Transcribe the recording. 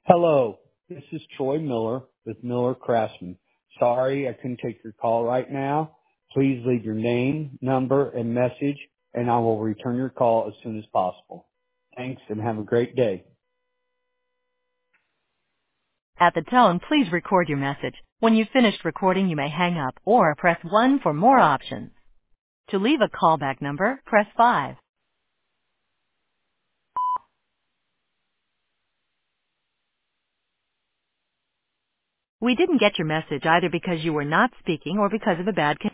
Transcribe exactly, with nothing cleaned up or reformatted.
Hello, this is Troy Miller with Miller Craftsman. Sorry I couldn't take your call right now. Please leave your name, number, and message, and I will return your call as soon as possible. Thanks, and have a great day. At the tone, please record your message. When you've finished recording, you may hang up or press one for more options. To leave a callback number, press five. We didn't get your message either because you were not speaking or because of a bad connection.